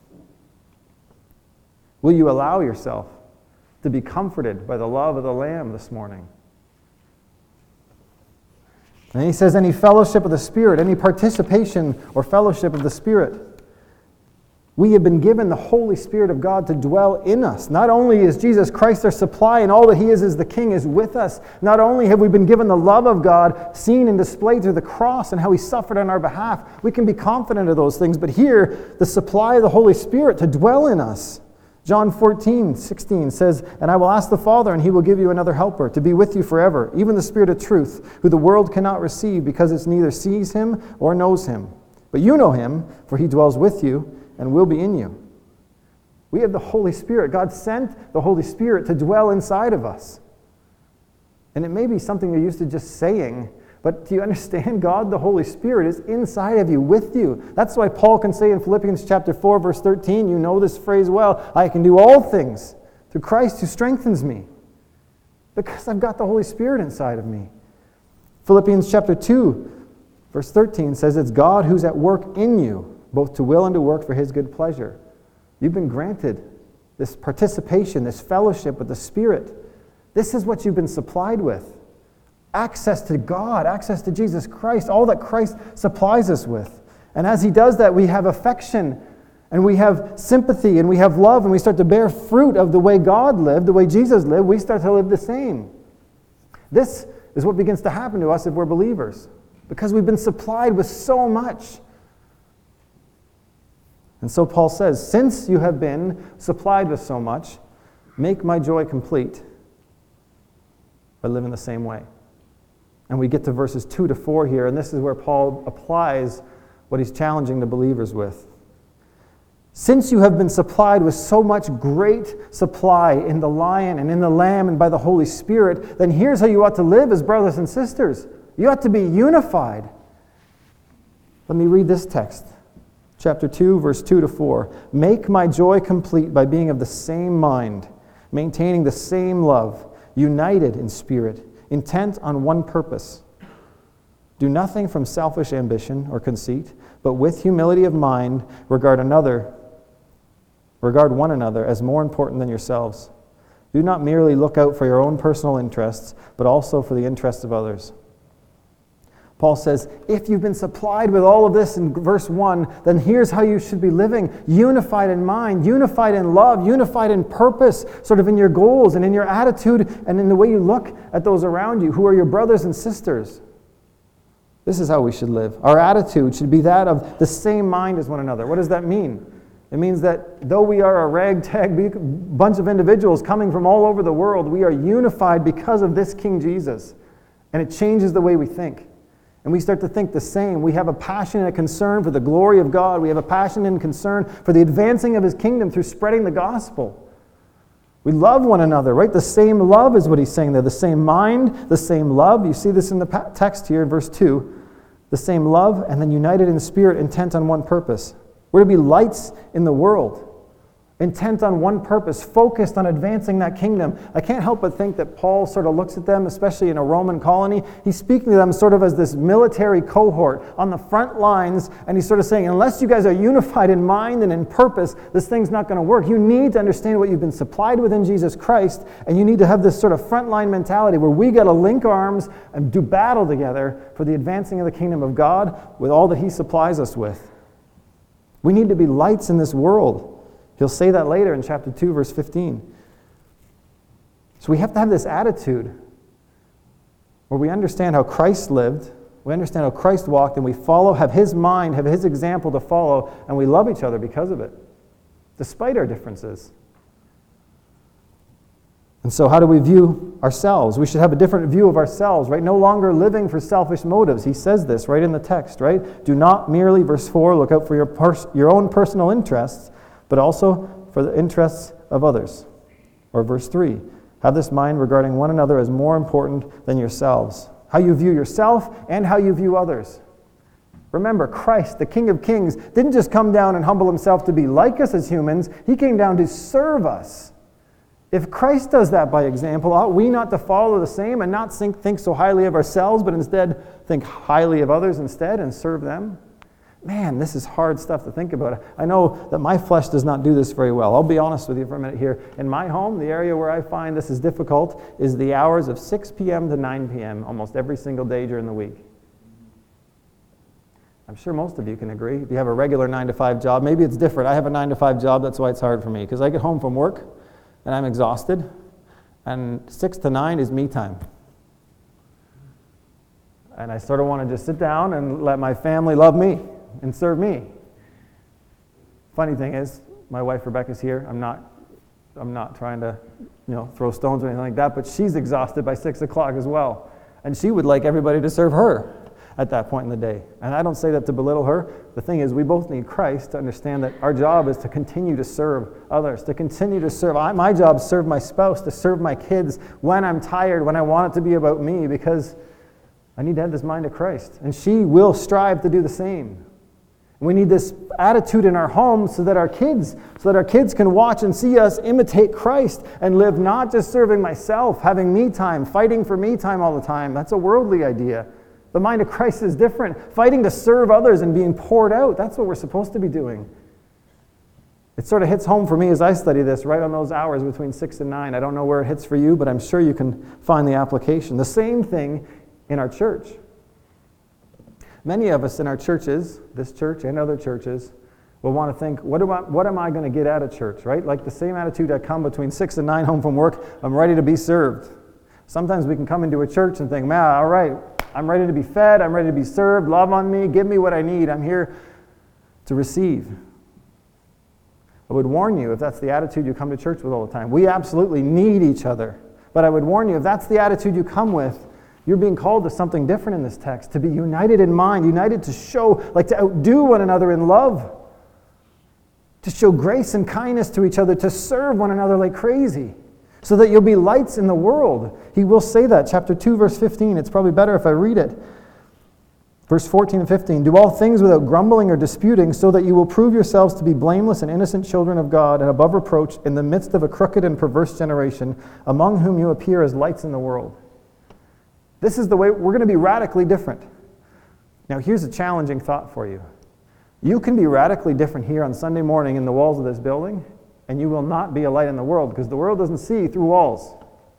Will you allow yourself to be comforted by the love of the Lamb this morning? And he says, any fellowship of the Spirit, any participation or fellowship of the Spirit. We have been given the Holy Spirit of God to dwell in us. Not only is Jesus Christ our supply and all that he is the King is with us, not only have we been given the love of God seen and displayed through the cross and how he suffered on our behalf, we can be confident of those things, but here, the supply of the Holy Spirit to dwell in us. John 14:16 says, and I will ask the Father, and he will give you another helper to be with you forever, even the Spirit of truth, who the world cannot receive because it neither sees him or knows him. But you know him, for he dwells with you and will be in you. We have the Holy Spirit. God sent the Holy Spirit to dwell inside of us. And it may be something you're used to just saying, but do you understand? God, the Holy Spirit, is inside of you, with you. That's why Paul can say in Philippians chapter 4, verse 13, you know this phrase well, I can do all things through Christ who strengthens me. Because I've got the Holy Spirit inside of me. Philippians chapter 2, verse 13 says it's God who's at work in you, both to will and to work for his good pleasure. You've been granted this participation, this fellowship with the Spirit. This is what you've been supplied with. Access to God, access to Jesus Christ, all that Christ supplies us with. And as he does that, we have affection, and we have sympathy, and we have love, and we start to bear fruit of the way God lived, the way Jesus lived. We start to live the same. This is what begins to happen to us if we're believers, because we've been supplied with so much. And so Paul says, since you have been supplied with so much, make my joy complete by living the same way. And we get to verses 2 to 4 here, and this is where Paul applies what he's challenging the believers with. Since you have been supplied with so much great supply in the Lion and in the Lamb and by the Holy Spirit, then here's how you ought to live as brothers and sisters. You ought to be unified. Let me read this text. Chapter 2, verse 2 to 4. Make my joy complete by being of the same mind, maintaining the same love, united in spirit, intent on one purpose. Do nothing from selfish ambition or conceit, but with humility of mind regard one another as more important than yourselves. Do not merely look out for your own personal interests, but also for the interests of others. Paul says, if you've been supplied with all of this in verse 1, then here's how you should be living. Unified in mind, unified in love, unified in purpose, sort of in your goals and in your attitude and in the way you look at those around you who are your brothers and sisters. This is how we should live. Our attitude should be that of the same mind as one another. What does that mean? It means that though we are a ragtag bunch of individuals coming from all over the world, we are unified because of this King Jesus. And it changes the way we think. And we start to think the same. We have a passion and a concern for the glory of God. We have a passion and concern for the advancing of his kingdom through spreading the gospel. We love one another, right? The same love is what he's saying there. The same mind, the same love. You see this in the text here in verse 2. The same love, and then united in spirit, intent on one purpose. We're to be lights in the world. Intent on one purpose, focused on advancing that kingdom. I can't help but think that Paul sort of looks at them, especially in a Roman colony. He's speaking to them sort of as this military cohort on the front lines, and he's sort of saying, unless you guys are unified in mind and in purpose, this thing's not going to work. You need to understand what you've been supplied with in Jesus Christ, and you need to have this sort of frontline mentality where we got to link arms and do battle together for the advancing of the kingdom of God with all that he supplies us with. We need to be lights in this world. He'll say that later in chapter 2, verse 15. So we have to have this attitude where we understand how Christ lived, we understand how Christ walked, and we follow, have his mind, have his example to follow, and we love each other because of it, despite our differences. And so how do we view ourselves? We should have a different view of ourselves, right? No longer living for selfish motives. He says this right in the text, right? Do not merely, verse 4, look out for your own personal interests, but also for the interests of others. Or verse 3, have this mind regarding one another as more important than yourselves. How you view yourself and how you view others. Remember, Christ, the King of Kings, didn't just come down and humble himself to be like us as humans. He came down to serve us. If Christ does that by example, ought we not to follow the same and not think so highly of ourselves, but instead think highly of others instead and serve them? Man, this is hard stuff to think about. I know that my flesh does not do this very well. I'll be honest with you for a minute here. In my home, the area where I find this is difficult is the hours of 6 p.m. to 9 p.m. almost every single day during the week. I'm sure most of you can agree. If you have a regular 9-to-5 job, maybe it's different. I have a 9-to-5 job, that's why it's hard for me, because I get home from work and I'm exhausted, and 6 to 9 is me time. And I sort of want to just sit down and let my family love me and serve me. Funny thing is, my wife Rebecca's here. I'm not trying to, throw stones or anything like that, but she's exhausted by 6 o'clock as well. And she would like everybody to serve her at that point in the day. And I don't say that to belittle her. The thing is, we both need Christ to understand that our job is to continue to serve others, to continue to serve. My job is to serve my spouse, to serve my kids when I'm tired, when I want it to be about me, because I need to have this mind of Christ. And she will strive to do the same. We need this attitude in our homes so that our kids can watch and see us imitate Christ and live not just serving myself, having me time, fighting for me time all the time. That's a worldly idea. The mind of Christ is different. Fighting to serve others and being poured out. That's what we're supposed to be doing. It sort of hits home for me as I study this, right on those hours between 6 and 9. I don't know where it hits for you, but I'm sure you can find the application. The same thing in our church. Many of us in our churches, this church and other churches, will want to think, what am I going to get out of church, right? Like the same attitude I come between 6 and 9 home from work, I'm ready to be served. Sometimes we can come into a church and think, man, all right, I'm ready to be fed, I'm ready to be served, love on me, give me what I need, I'm here to receive. I would warn you if that's the attitude you come to church with all the time. We absolutely need each other. But I would warn you if that's the attitude you come with, you're being called to something different in this text, to be united in mind, united to show, like to outdo one another in love, to show grace and kindness to each other, to serve one another like crazy, so that you'll be lights in the world. He will say that, chapter 2, verse 15. It's probably better if I read it. Verse 14 and 15, do all things without grumbling or disputing, so that you will prove yourselves to be blameless and innocent children of God and above reproach in the midst of a crooked and perverse generation, among whom you appear as lights in the world. This is the way we're going to be radically different. Now, here's a challenging thought for you. You can be radically different here on Sunday morning in the walls of this building, and you will not be a light in the world, because the world doesn't see through walls.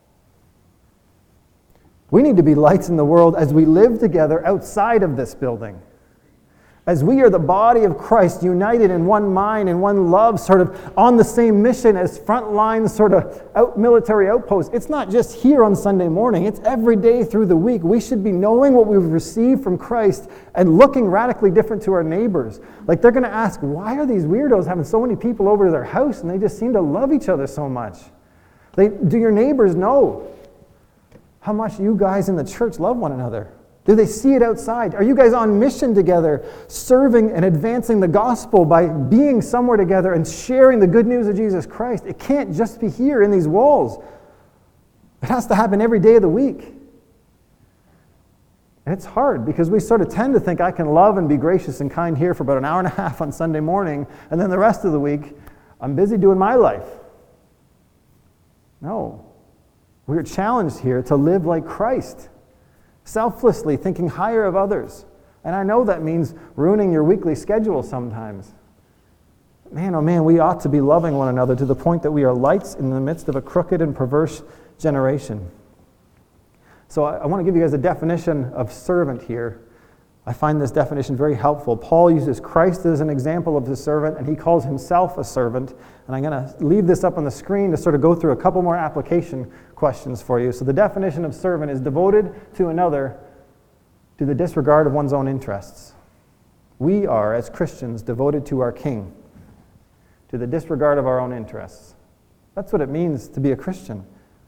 We need to be lights in the world as we live together outside of this building. As we are the body of Christ, united in one mind and one love, sort of on the same mission as frontline sort of military outposts. It's not just here on Sunday morning. It's every day through the week. We should be knowing what we've received from Christ and looking radically different to our neighbors. Like they're going to ask, why are these weirdos having so many people over to their house and they just seem to love each other so much? Do your neighbors know how much you guys in the church love one another? Do they see it outside? Are you guys on mission together, serving and advancing the gospel by being somewhere together and sharing the good news of Jesus Christ? It can't just be here in these walls. It has to happen every day of the week. And it's hard because we sort of tend to think I can love and be gracious and kind here for about an hour and a half on Sunday morning, and then the rest of the week, I'm busy doing my life. No. We're challenged here to live like Christ. Selflessly thinking higher of others. And I know that means ruining your weekly schedule sometimes. Man, oh man, we ought to be loving one another to the point that we are lights in the midst of a crooked and perverse generation. So I want to give you guys a definition of servant here. I find this definition very helpful. Paul uses Christ as an example of the servant, and he calls himself a servant. And I'm going to leave this up on the screen to sort of go through a couple more application questions for you. So the definition of servant is devoted to another to the disregard of one's own interests. We are, as Christians, devoted to our King, to the disregard of our own interests. That's what it means to be a Christian.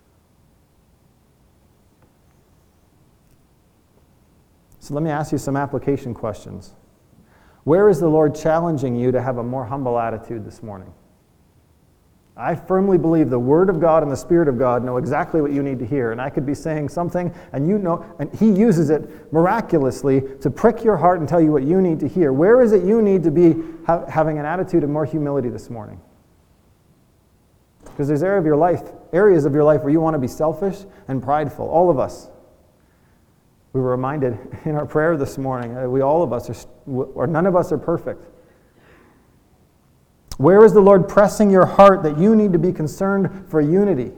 So let me ask you some application questions. Where is the Lord challenging you to have a more humble attitude this morning? I firmly believe the Word of God and the Spirit of God know exactly what you need to hear. And I could be saying something, and you know, and He uses it miraculously to prick your heart and tell you what you need to hear. Where is it you need to be having an attitude of more humility this morning? Because there's areas of your life where you want to be selfish and prideful. All of us. We were reminded in our prayer this morning, all of us or none of us are perfect. Where is the Lord pressing your heart that you need to be concerned for unity?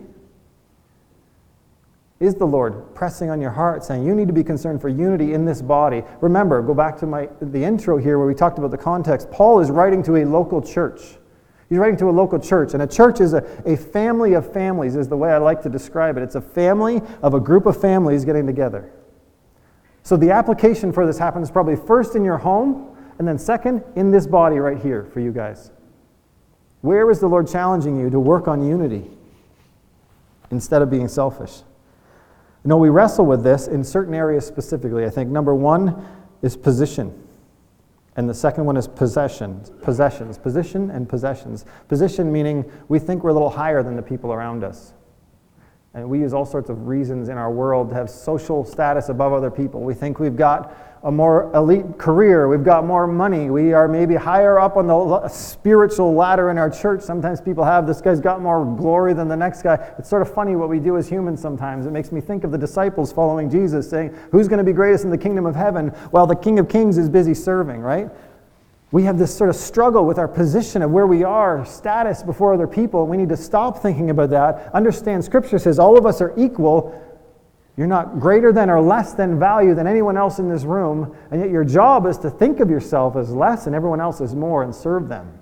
Is the Lord pressing on your heart saying you need to be concerned for unity in this body? Remember, go back to the intro here where we talked about the context. Paul is writing to a local church. He's writing to a local church, and a church is a family of families is the way I like to describe it. It's a family of a group of families getting together. So the application for this happens probably first in your home, and then second in this body right here for you guys. Where is the Lord challenging you to work on unity instead of being selfish? You know, we wrestle with this in certain areas specifically. I think number one is position, and the second one is possessions. Position and possessions. Position meaning we think we're a little higher than the people around us. And we use all sorts of reasons in our world to have social status above other people. We think we've got a more elite career, we've got more money, we are maybe higher up on the spiritual ladder in our church. Sometimes people have, this guy's got more glory than the next guy. It's sort of funny what we do as humans sometimes. It makes me think of the disciples following Jesus saying, who's going to be greatest in the kingdom of heaven? While the King of Kings is busy serving, right? We have this sort of struggle with our position of where we are, status before other people. We need to stop thinking about that. Understand, Scripture says all of us are equal. You're not greater than or less than value than anyone else in this room, and yet your job is to think of yourself as less and everyone else as more and serve them.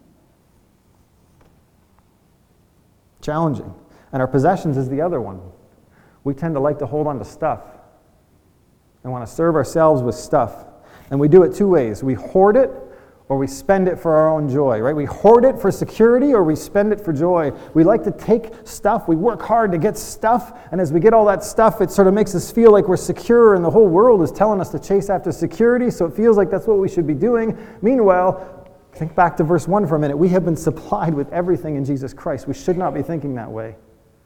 Challenging. And our possessions is the other one. We tend to like to hold on to stuff and want to serve ourselves with stuff. And we do it two ways. We hoard it, or we spend it for our own joy, right? We hoard it for security, or we spend it for joy. We like to take stuff, we work hard to get stuff, and as we get all that stuff, it sort of makes us feel like we're secure, and the whole world is telling us to chase after security, so it feels like that's what we should be doing. Meanwhile, think back to verse 1 for a minute. We have been supplied with everything in Jesus Christ. We should not be thinking that way.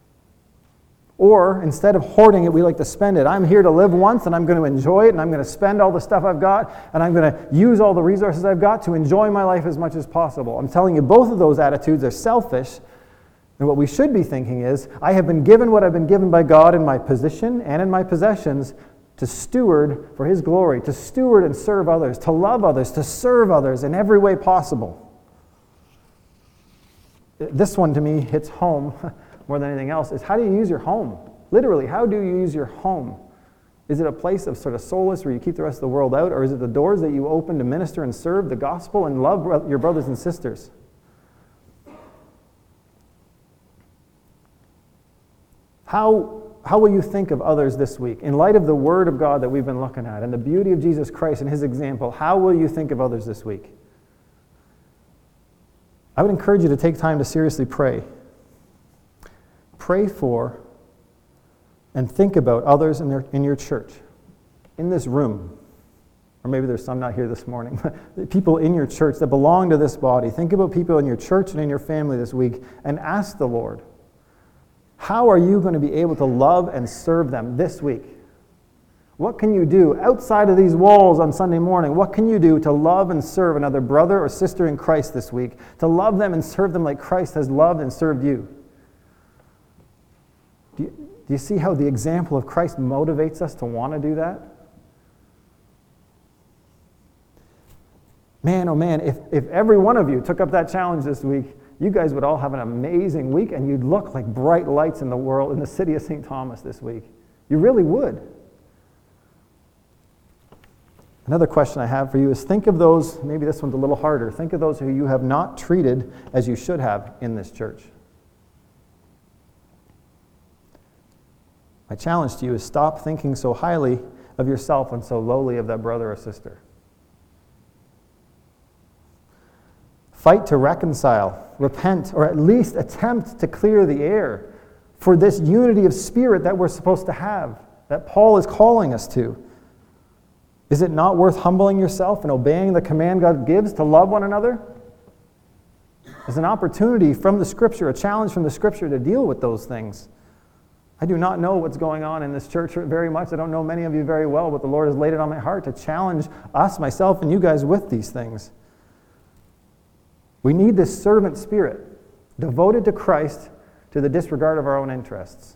Or, instead of hoarding it, we like to spend it. I'm here to live once, and I'm going to enjoy it, and I'm going to spend all the stuff I've got, and I'm going to use all the resources I've got to enjoy my life as much as possible. I'm telling you, both of those attitudes are selfish, and what we should be thinking is, I have been given what I've been given by God in my position and in my possessions to steward for His glory, to steward and serve others, to love others, to serve others in every way possible. This one, to me, hits home more than anything else, is how do you use your home? Literally, how do you use your home? Is it a place of sort of solace where you keep the rest of the world out, or is it the doors that you open to minister and serve the gospel and love your brothers and sisters? How will you think of others this week? In light of the Word of God that we've been looking at and the beauty of Jesus Christ and His example, how will you think of others this week? I would encourage you to take time to seriously pray. Pray for and think about others in your church, in this room. Or maybe there's some not here this morning. People in your church that belong to this body. Think about people in your church and in your family this week and ask the Lord, how are you going to be able to love and serve them this week? What can you do outside of these walls on Sunday morning? What can you do to love and serve another brother or sister in Christ this week? To love them and serve them like Christ has loved and served you? Do you see how the example of Christ motivates us to want to do that? Man, oh man, if every one of you took up that challenge this week, you guys would all have an amazing week, and you'd look like bright lights in the world, in the city of St. Thomas this week. You really would. Another question I have for you is think of those, maybe this one's a little harder, think of those who you have not treated as you should have in this church. My challenge to you is stop thinking so highly of yourself and so lowly of that brother or sister. Fight to reconcile, repent, or at least attempt to clear the air for this unity of spirit that we're supposed to have, that Paul is calling us to. Is it not worth humbling yourself and obeying the command God gives to love one another? There's an opportunity from the Scripture, a challenge from the Scripture to deal with those things. I do not know what's going on in this church very much. I don't know many of you very well, but the Lord has laid it on my heart to challenge us, myself, and you guys with these things. We need this servant spirit, devoted to Christ to the disregard of our own interests.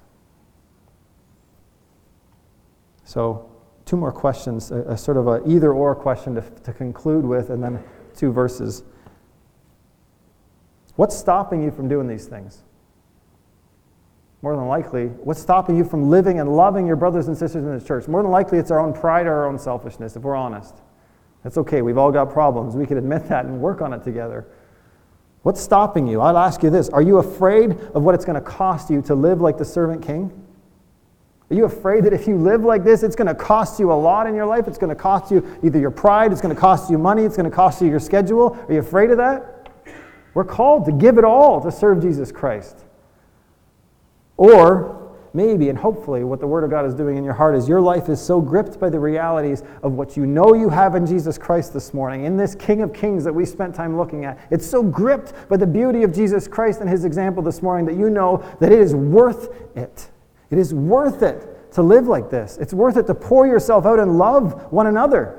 So, 2 more questions, a sort of an either-or question to conclude with, and then 2 verses. What's stopping you from doing these things? More than likely, what's stopping you from living and loving your brothers and sisters in the church? More than likely, it's our own pride or our own selfishness, if we're honest. That's okay. We've all got problems. We can admit that and work on it together. What's stopping you? I'll ask you this. Are you afraid of what it's going to cost you to live like the servant king? Are you afraid that if you live like this, it's going to cost you a lot in your life? It's going to cost you either your pride, it's going to cost you money, it's going to cost you your schedule. Are you afraid of that? We're called to give it all to serve Jesus Christ. Or maybe and hopefully what the Word of God is doing in your heart is your life is so gripped by the realities of what you know you have in Jesus Christ this morning, in this King of Kings that we spent time looking at. It's so gripped by the beauty of Jesus Christ and His example this morning that you know that it is worth it. It is worth it to live like this. It's worth it to pour yourself out and love one another.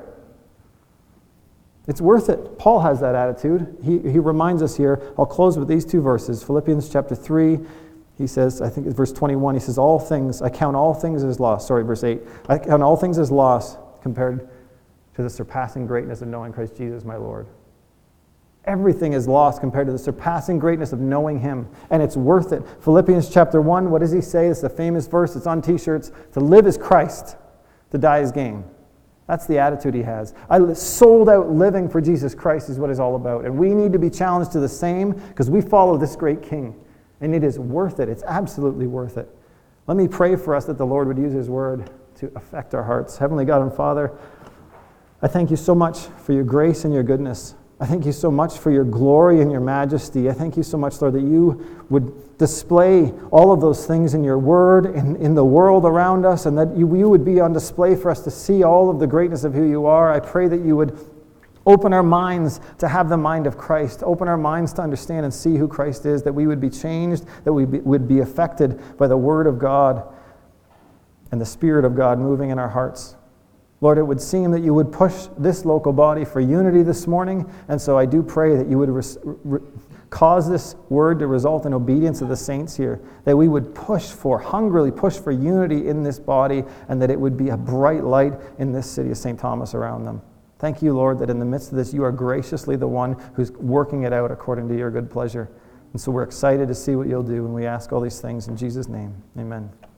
It's worth it. Paul has that attitude. He reminds us here. I'll close with these 2 verses. Philippians chapter 3, he says, I think it's verse 21, he says, I count all things as loss. Sorry, verse 8. I count all things as loss compared to the surpassing greatness of knowing Christ Jesus my Lord. Everything is lost compared to the surpassing greatness of knowing Him, and it's worth it. Philippians chapter 1, what does he say? It's a famous verse. It's on t-shirts. To live is Christ, to die is gain. That's the attitude he has. Sold out living for Jesus Christ is what it's all about, and we need to be challenged to the same because we follow this great King, and it is worth it. It's absolutely worth it. Let me pray for us that the Lord would use His Word to affect our hearts. Heavenly God and Father, I thank You so much for Your grace and Your goodness. I thank You so much for Your glory and Your majesty. I thank You so much, Lord, that You would display all of those things in Your Word, in the world around us, and that you would be on display for us to see all of the greatness of who You are. I pray that You would open our minds to have the mind of Christ. Open our minds to understand and see who Christ is, that we would be changed, that we would be affected by the Word of God and the Spirit of God moving in our hearts. Lord, it would seem that You would push this local body for unity this morning, and so I do pray that You would cause this word to result in obedience of the saints here, that we would hungrily push for unity in this body, and that it would be a bright light in this city of St. Thomas around them. Thank You, Lord, that in the midst of this, You are graciously the one who's working it out according to Your good pleasure. And so we're excited to see what You'll do, and we ask all these things in Jesus' name. Amen.